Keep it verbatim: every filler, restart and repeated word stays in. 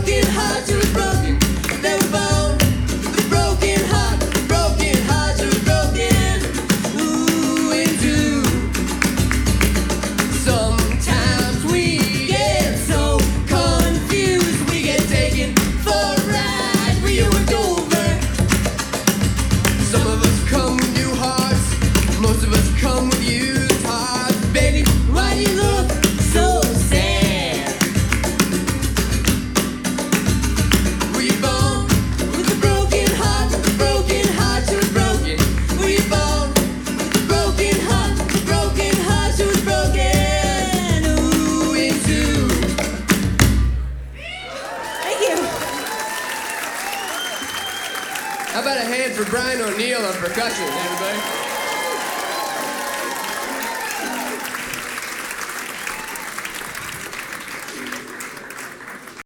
broken heart, she was broken. They were born with a broken heart, broken heart, she was broken. Ooh, in two. Sometimes we get so confused, we get taken for a ride. We you were over. Some of us come with new hearts, most of us come with used hearts. Baby, why do you look so sad? Were you born with a broken heart, a broken heart, she was broken? Were you born with a broken heart, a broken heart, she was broken? Ooh, in two. Thank you. How about a hand for Brian O'Neill on percussion, everybody?